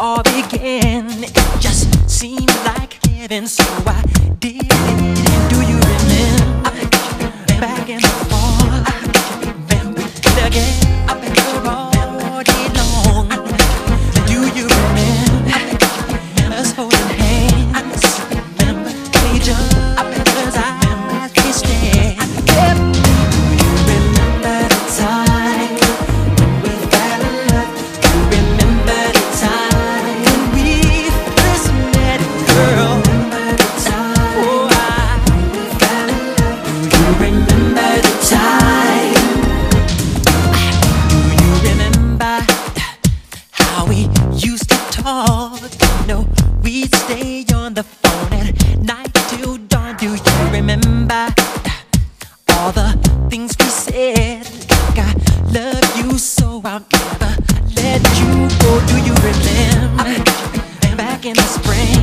all began. It just seemed like heaven, so I did it. Do you remember back in the fall? Remember together all day long. Do you remember us holding hands? Remember each other's eyes we stared. Do you remember the time when we fell in love? Do you remember the time when we first met, girl? Remember the time, oh, when we fell in love? Do you remember the time? Do you remember how we used to talk? You know, we'd stay on the phone at night till dawn. Do you remember all the things we said? Like I love you so I'll never let you go. Do you remember back in the spring?